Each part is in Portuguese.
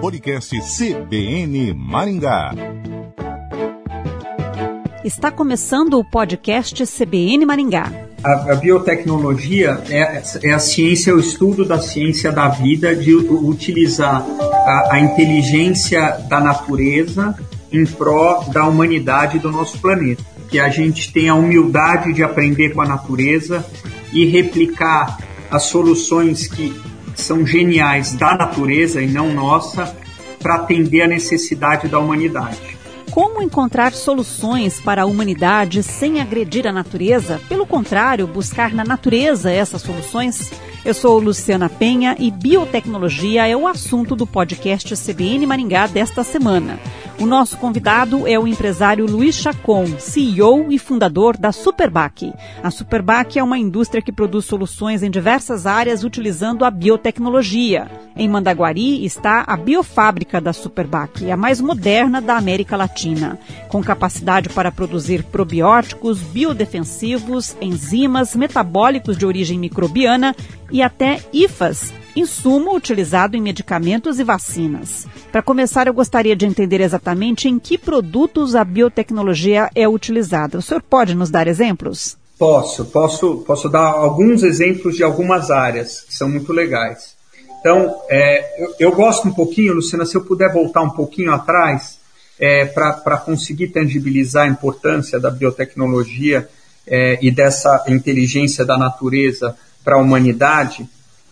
podcast CBN Maringá. Está começando o podcast CBN Maringá. A biotecnologia é a ciência, o estudo da ciência da vida, de utilizar a inteligência da natureza em pró da humanidade do nosso planeta. Que a gente tenha a humildade de aprender com a natureza e replicar as soluções que são geniais da natureza e não nossa para atender a necessidade da humanidade. Como encontrar soluções para a humanidade sem agredir a natureza? Pelo contrário, buscar na natureza essas soluções? Eu sou Luciana Penha e biotecnologia é o assunto do podcast CBN Maringá desta semana. O nosso convidado é o empresário Luiz Chacon, CEO e fundador da Superbac. A Superbac é uma indústria que produz soluções em diversas áreas utilizando a biotecnologia. Em Mandaguari está a biofábrica da Superbac, a mais moderna da América Latina, com capacidade para produzir probióticos, biodefensivos, enzimas, metabólicos de origem microbiana e até IFAs, insumo utilizado em medicamentos e vacinas. Para começar, eu gostaria de entender exatamente em que produtos a biotecnologia é utilizada. O senhor pode nos dar exemplos? Posso dar alguns exemplos de algumas áreas que são muito legais. Então, eu gosto um pouquinho, Luciana, se eu puder voltar um pouquinho atrás, para conseguir tangibilizar a importância da biotecnologia e dessa inteligência da natureza para a humanidade.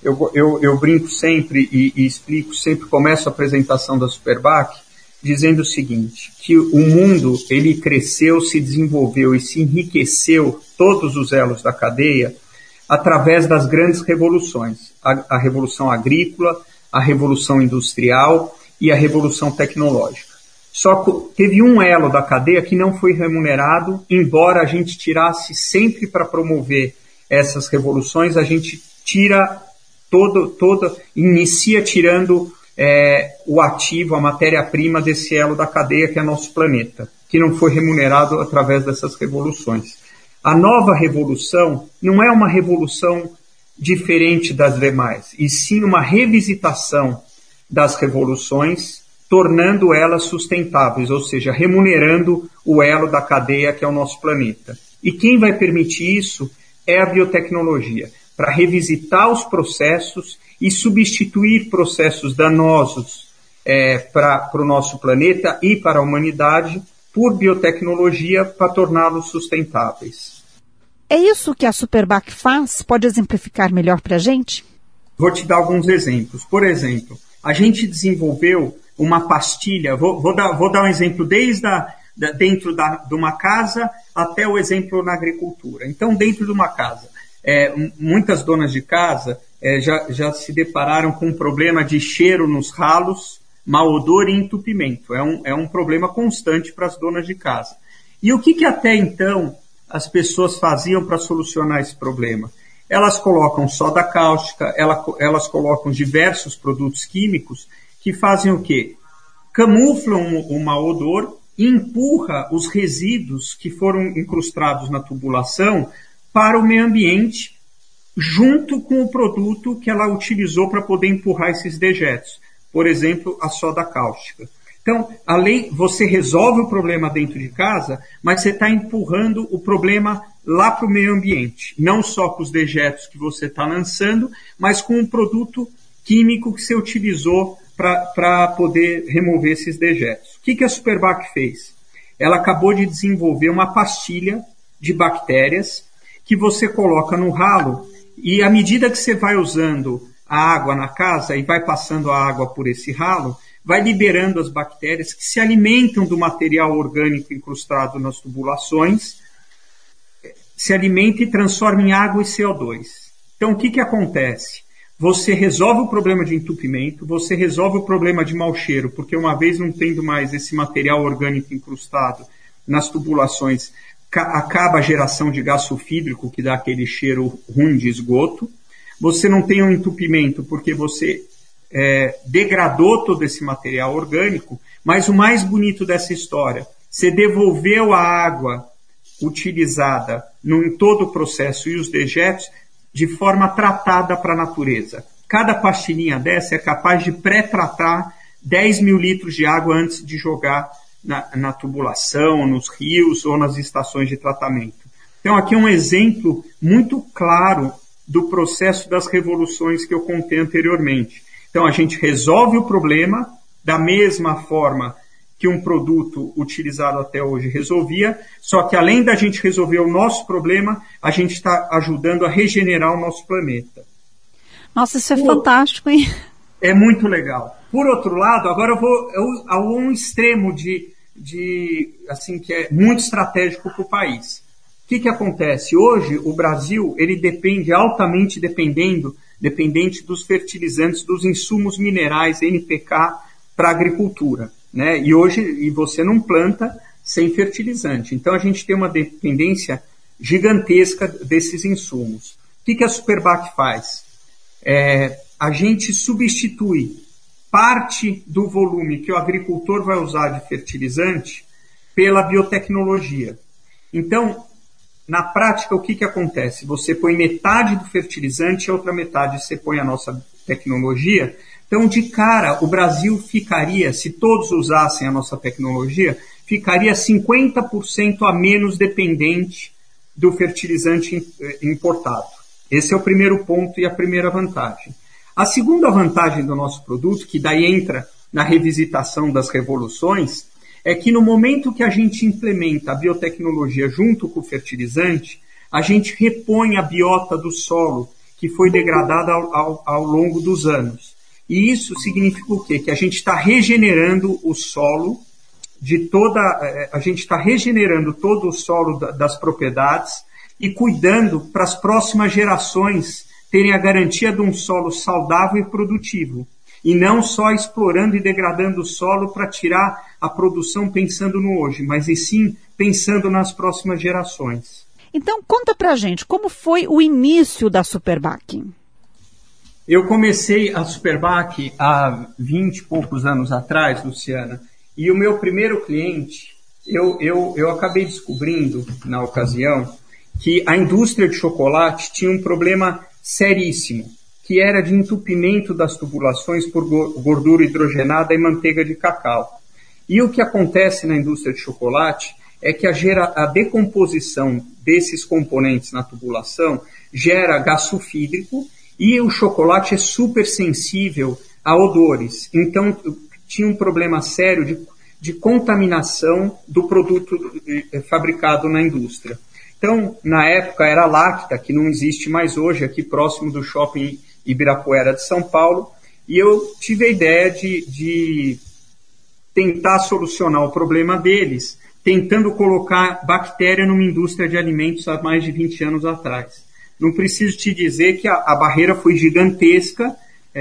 Eu brinco sempre e explico, sempre começo a apresentação da Superbac dizendo o seguinte, que o mundo ele cresceu, se desenvolveu e se enriqueceu, todos os elos da cadeia, através das grandes revoluções, a revolução agrícola, a revolução industrial e a revolução tecnológica. Só que teve um elo da cadeia que não foi remunerado, embora a gente tirasse sempre para promover essas revoluções, a gente inicia tirando o ativo, a matéria-prima desse elo da cadeia que é nosso planeta, que não foi remunerado através dessas revoluções. A nova revolução não é uma revolução diferente das demais, e sim uma revisitação das revoluções, tornando elas sustentáveis, ou seja, remunerando o elo da cadeia que é o nosso planeta. E quem vai permitir isso é a biotecnologia, para revisitar os processos e substituir processos danosos para o nosso planeta e para a humanidade por biotecnologia para torná-los sustentáveis. É isso que a Superbac faz? Pode exemplificar melhor para a gente? Vou te dar alguns exemplos. Por exemplo, a gente desenvolveu uma pastilha, vou dar um exemplo desde dentro de uma casa até o exemplo na agricultura. Então, dentro de uma casa, muitas donas de casa já se depararam com um problema de cheiro nos ralos, mau odor e entupimento. É um problema constante para as donas de casa. E o que até então as pessoas faziam para solucionar esse problema? Elas colocam soda cáustica, elas colocam diversos produtos químicos que fazem o quê? Camuflam o mau odor e empurra os resíduos que foram incrustados na tubulação para o meio ambiente, junto com o produto que ela utilizou para poder empurrar esses dejetos. Por exemplo, a soda cáustica. Então, você resolve o problema dentro de casa, mas você está empurrando o problema lá para o meio ambiente. Não só com os dejetos que você está lançando, mas com um produto químico que você utilizou para poder remover esses dejetos. O que a Superbac fez? Ela acabou de desenvolver uma pastilha de bactérias que você coloca no ralo e à medida que você vai usando a água na casa e vai passando a água por esse ralo, vai liberando as bactérias que se alimentam do material orgânico incrustado nas tubulações, se alimenta e transforma em água e CO2. Então, o que acontece? Você resolve o problema de entupimento, você resolve o problema de mau cheiro, porque uma vez não tendo mais esse material orgânico incrustado nas tubulações, acaba a geração de gás sulfídrico, que dá aquele cheiro ruim de esgoto. Você não tem um entupimento, porque você degradou todo esse material orgânico, mas o mais bonito dessa história, você devolveu a água utilizada em todo o processo e os dejetos de forma tratada para a natureza. Cada pastilhinha dessa é capaz de pré-tratar 10 mil litros de água antes de jogar na tubulação, nos rios ou nas estações de tratamento. Então, aqui é um exemplo muito claro do processo das revoluções que eu contei anteriormente. Então, a gente resolve o problema da mesma forma que um produto utilizado até hoje resolvia, só que além da gente resolver o nosso problema, a gente está ajudando a regenerar o nosso planeta. Nossa, isso é fantástico, hein? É muito legal. Por outro lado, agora eu vou a um extremo assim, que é muito estratégico para o país. O que acontece? Hoje, o Brasil, ele depende, altamente dependente dos fertilizantes, dos insumos minerais NPK para a agricultura, né? E você não planta sem fertilizante. Então, a gente tem uma dependência gigantesca desses insumos. O que a Superbac faz? A gente substitui parte do volume que o agricultor vai usar de fertilizante pela biotecnologia. Então, na prática, o que acontece? Você põe metade do fertilizante e a outra metade você põe a nossa tecnologia. Então, de cara, o Brasil ficaria, se todos usassem a nossa tecnologia, ficaria 50% a menos dependente do fertilizante importado. Esse é o primeiro ponto e a primeira vantagem. A segunda vantagem do nosso produto, que daí entra na revisitação das revoluções, é que no momento que a gente implementa a biotecnologia junto com o fertilizante, a gente repõe a biota do solo, que foi degradada ao longo dos anos. E isso significa o quê? Que a gente está regenerando o solo a gente está regenerando todo o solo das propriedades e cuidando para as próximas gerações terem a garantia de um solo saudável e produtivo. E não só explorando e degradando o solo para tirar a produção pensando no hoje, mas e sim pensando nas próximas gerações. Então, conta pra gente, como foi o início da Superbac? Eu comecei a Superbac há 20 e poucos anos atrás, Luciana, e o meu primeiro cliente, eu acabei descobrindo, na ocasião, que a indústria de chocolate tinha um problema seríssimo, que era de entupimento das tubulações por gordura hidrogenada e manteiga de cacau. E o que acontece na indústria de chocolate é que a decomposição desses componentes na tubulação gera gás sulfídrico e o chocolate é super sensível a odores. Então, tinha um problema sério de contaminação do produto fabricado na indústria. Então, na época, era a Lacta, que não existe mais hoje, aqui próximo do shopping Ibirapuera de São Paulo, e eu tive a ideia de tentar solucionar o problema deles, tentando colocar bactéria numa indústria de alimentos há mais de 20 anos atrás. Não preciso te dizer que a barreira foi gigantesca,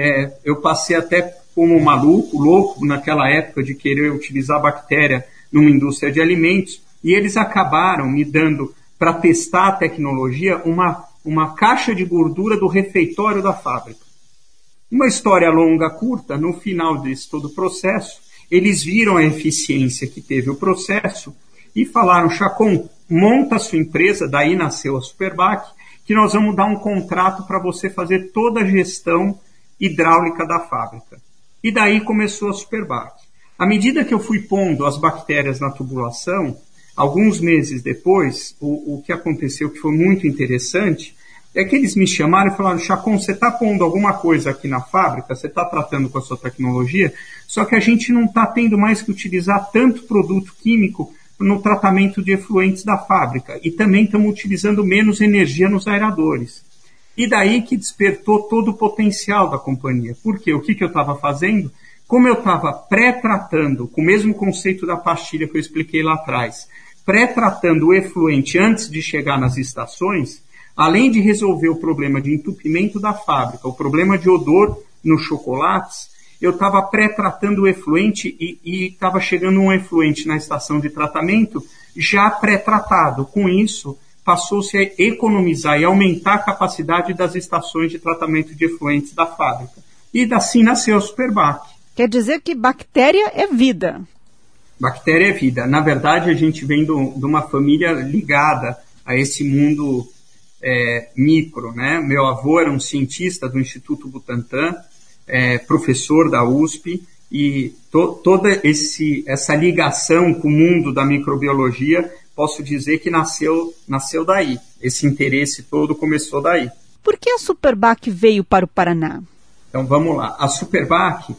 eu passei até como louco naquela época de querer utilizar bactéria numa indústria de alimentos, e eles acabaram me dando, para testar a tecnologia, uma caixa de gordura do refeitório da fábrica. Uma história longa, curta, no final desse todo o processo, eles viram a eficiência que teve o processo e falaram: Chacon, monta a sua empresa, daí nasceu a Superbac, que nós vamos dar um contrato para você fazer toda a gestão hidráulica da fábrica. E daí começou a Superbac. À medida que eu fui pondo as bactérias na tubulação, alguns meses depois, o que aconteceu que foi muito interessante, é que eles me chamaram e falaram: Chacon, você está pondo alguma coisa aqui na fábrica, você está tratando com a sua tecnologia, só que a gente não está tendo mais que utilizar tanto produto químico no tratamento de efluentes da fábrica e também estamos utilizando menos energia nos aeradores. E daí que despertou todo o potencial da companhia. Por quê? O que eu estava fazendo? Como eu estava pré-tratando, com o mesmo conceito da pastilha que eu expliquei lá atrás, pré-tratando o efluente antes de chegar nas estações, além de resolver o problema de entupimento da fábrica, o problema de odor nos chocolates, eu estava pré-tratando o efluente e estava chegando um efluente na estação de tratamento já pré-tratado. Com isso, passou-se a economizar e aumentar a capacidade das estações de tratamento de efluentes da fábrica. E assim nasceu a Superbac. Quer dizer que bactéria é vida. Bactéria é vida. Na verdade, a gente vem de uma família ligada a esse mundo micro, né? Meu avô era um cientista do Instituto Butantan, professor da USP, e toda essa ligação com o mundo da microbiologia, posso dizer que nasceu daí. Esse interesse todo começou daí. Por que a Superbac veio para o Paraná? Então vamos lá. A Superbac,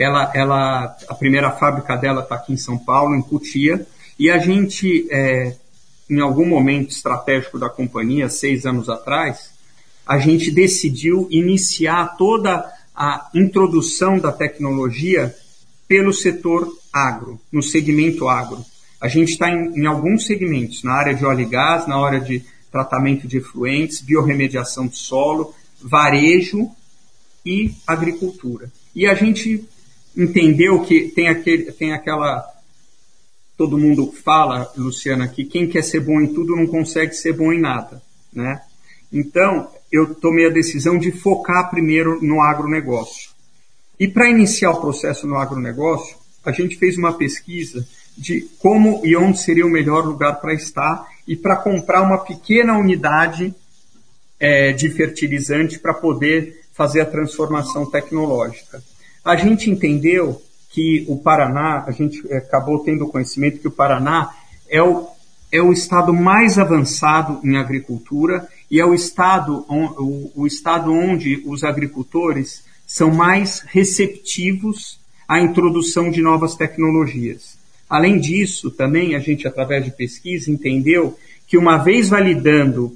a primeira fábrica dela está aqui em São Paulo, em Cotia, e a gente, em algum momento estratégico da companhia, 6 anos atrás, a gente decidiu iniciar toda a introdução da tecnologia pelo setor agro, no segmento agro. A gente está em alguns segmentos, na área de óleo e gás, na área de tratamento de efluentes, biorremediação de solo, varejo e agricultura. E a gente entendeu que tem aquela... Todo mundo fala, Luciana, que quem quer ser bom em tudo não consegue ser bom em nada, né? Então, eu tomei a decisão de focar primeiro no agronegócio. E para iniciar o processo no agronegócio, a gente fez uma pesquisa de como e onde seria o melhor lugar para estar e para comprar uma pequena unidade de fertilizante para poder fazer a transformação tecnológica. A gente entendeu que o Paraná, a gente acabou tendo conhecimento que o Paraná é o estado mais avançado em agricultura e é o estado onde os agricultores são mais receptivos à introdução de novas tecnologias. Além disso, também a gente, através de pesquisa, entendeu que uma vez validando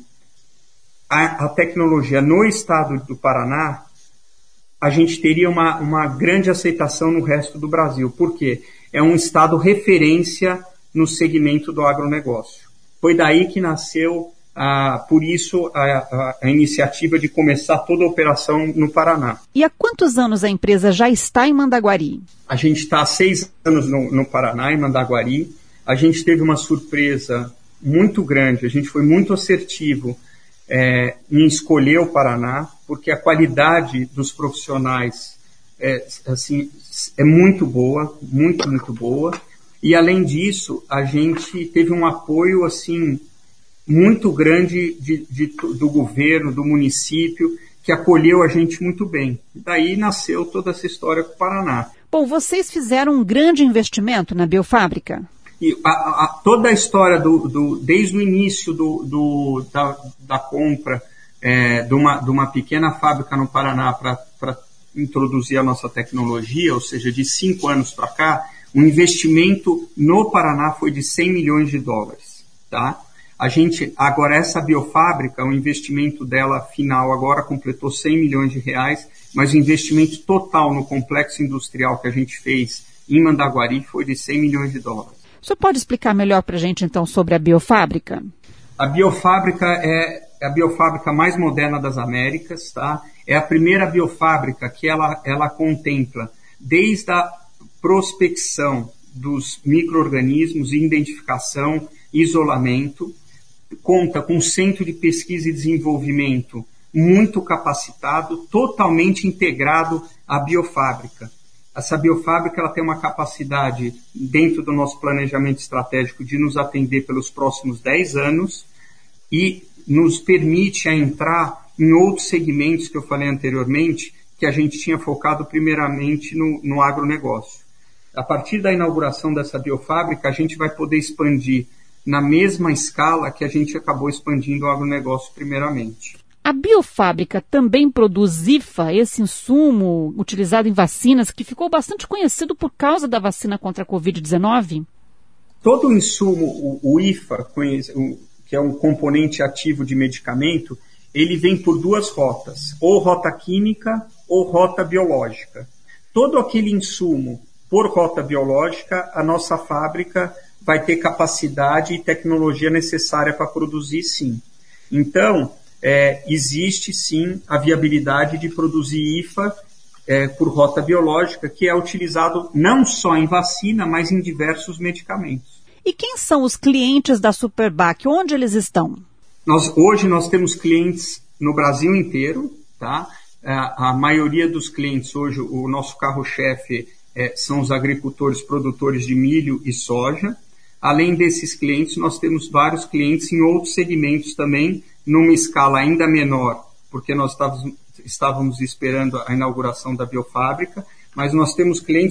a tecnologia no estado do Paraná, a gente teria uma grande aceitação no resto do Brasil. Por quê? É um estado referência no segmento do agronegócio. Foi daí que nasceu, por isso, a iniciativa de começar toda a operação no Paraná. E há quantos anos a empresa já está em Mandaguari? A gente está há 6 anos no Paraná, em Mandaguari. A gente teve uma surpresa muito grande, a gente foi muito assertivo em escolher o Paraná, porque a qualidade dos profissionais é muito boa, muito, muito boa. E, além disso, a gente teve um apoio assim, muito grande do governo, do município, que acolheu a gente muito bem. Daí nasceu toda essa história com o Paraná. Bom, vocês fizeram um grande investimento na biofábrica? E toda a história, desde o início da compra de uma pequena fábrica no Paraná para introduzir a nossa tecnologia, ou seja, de 5 anos para cá, o investimento no Paraná foi de $100 milhões, tá? Agora essa biofábrica, o investimento dela final agora completou R$100 milhões, mas o investimento total no complexo industrial que a gente fez em Mandaguari foi de $100 milhões. O senhor pode explicar melhor para a gente, então, sobre a biofábrica? A biofábrica é a biofábrica mais moderna das Américas, tá? É a primeira biofábrica que ela contempla desde a prospecção dos micro-organismos, identificação, isolamento, conta com um centro de pesquisa e desenvolvimento muito capacitado, totalmente integrado à biofábrica. Essa biofábrica ela tem uma capacidade, dentro do nosso planejamento estratégico, de nos atender pelos próximos 10 anos e nos permite entrar em outros segmentos que eu falei anteriormente, que a gente tinha focado primeiramente no agronegócio. A partir da inauguração dessa biofábrica, a gente vai poder expandir na mesma escala que a gente acabou expandindo o agronegócio primeiramente. A biofábrica também produz IFA, esse insumo utilizado em vacinas, que ficou bastante conhecido por causa da vacina contra a Covid-19? Todo o insumo, o IFA, que é um componente ativo de medicamento, ele vem por 2 rotas, ou rota química ou rota biológica. Todo aquele insumo por rota biológica, a nossa fábrica vai ter capacidade e tecnologia necessária para produzir, sim. Então, existe sim a viabilidade de produzir IFA por rota biológica, que é utilizado não só em vacina, mas em diversos medicamentos. E quem são os clientes da Superbac? Onde eles estão? Hoje nós temos clientes no Brasil inteiro, tá? A maioria dos clientes hoje, o nosso carro-chefe são os agricultores produtores de milho e soja. Além desses clientes, nós temos vários clientes em outros segmentos também, numa escala ainda menor, porque nós estávamos esperando a inauguração da biofábrica, mas nós temos clientes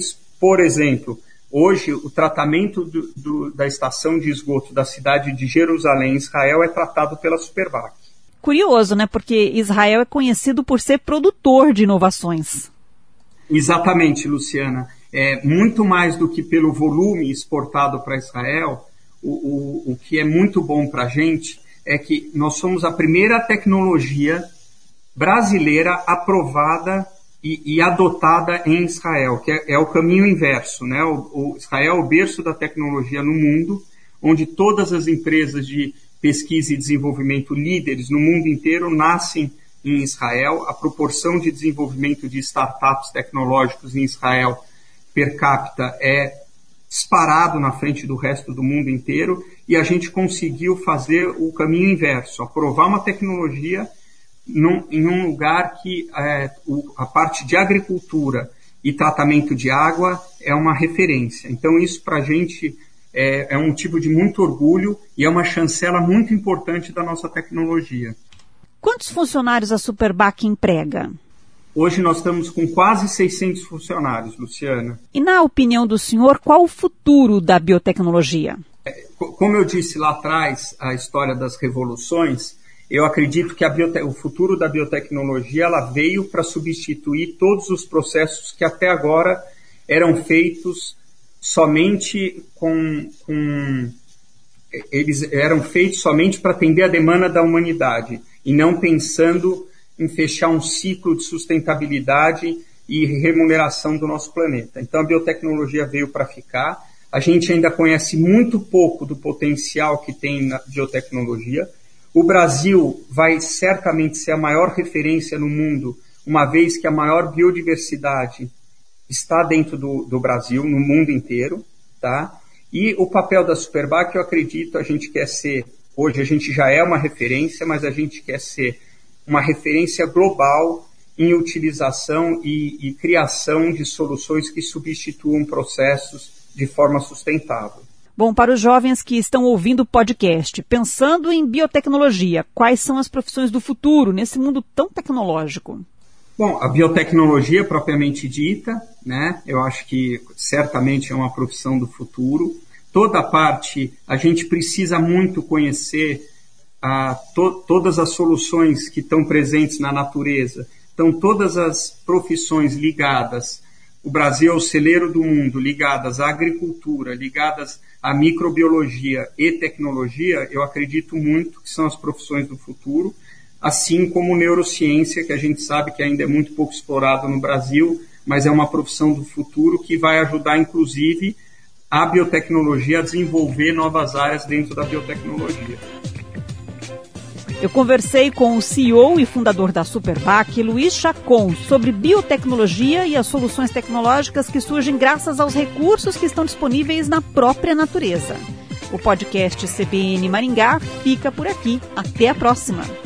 Por exemplo, hoje o tratamento da estação de esgoto da cidade de Jerusalém, Israel, é tratado pela Supervac. Curioso, né? Porque Israel é conhecido por ser produtor de inovações. Exatamente, Luciana. Muito mais do que pelo volume exportado para Israel, o que é muito bom para a gente é que nós somos a primeira tecnologia brasileira aprovada e adotada em Israel, que é o caminho inverso, né? Israel é o berço da tecnologia no mundo, onde todas as empresas de pesquisa e desenvolvimento líderes no mundo inteiro nascem em Israel. A proporção de desenvolvimento de startups tecnológicos em Israel per capita é disparado na frente do resto do mundo inteiro, e a gente conseguiu fazer o caminho inverso, aprovar uma tecnologia em um lugar que a parte de agricultura e tratamento de água é uma referência. Então isso para a gente é um motivo de muito orgulho e é uma chancela muito importante da nossa tecnologia. Quantos funcionários a Supervac emprega? Hoje nós estamos com quase 600 funcionários, Luciana. E na opinião do senhor, qual o futuro da biotecnologia? Como eu disse lá atrás, a história das revoluções, eu acredito que o futuro da biotecnologia ela veio para substituir todos os processos que até agora eram feitos somente eles eram feitos somente para atender a demanda da humanidade e não pensando em fechar um ciclo de sustentabilidade e remuneração do nosso planeta. Então a biotecnologia veio para ficar. A gente ainda conhece muito pouco do potencial que tem na biotecnologia. O Brasil vai certamente ser a maior referência no mundo, uma vez que a maior biodiversidade está dentro do Brasil, no mundo inteiro, tá? E o papel da Supervac, eu acredito, a gente quer ser, hoje a gente já é uma referência, mas a gente quer ser uma referência global em utilização e criação de soluções que substituam processos de forma sustentável. Bom, para os jovens que estão ouvindo o podcast, pensando em biotecnologia, quais são as profissões do futuro nesse mundo tão tecnológico? Bom, a biotecnologia propriamente dita, né? Eu acho que certamente é uma profissão do futuro. Toda parte, a gente precisa muito conhecer todas as soluções que estão presentes na natureza. Então, todas as profissões ligadas, o Brasil é o celeiro do mundo, ligadas à agricultura, ligadas à microbiologia e tecnologia, eu acredito muito que são as profissões do futuro, assim como neurociência, que a gente sabe que ainda é muito pouco explorado no Brasil, mas é uma profissão do futuro que vai ajudar, inclusive, a biotecnologia a desenvolver novas áreas dentro da biotecnologia. Eu conversei com o CEO e fundador da Supervac, Luiz Chacon, sobre biotecnologia e as soluções tecnológicas que surgem graças aos recursos que estão disponíveis na própria natureza. O podcast CBN Maringá fica por aqui. Até a próxima!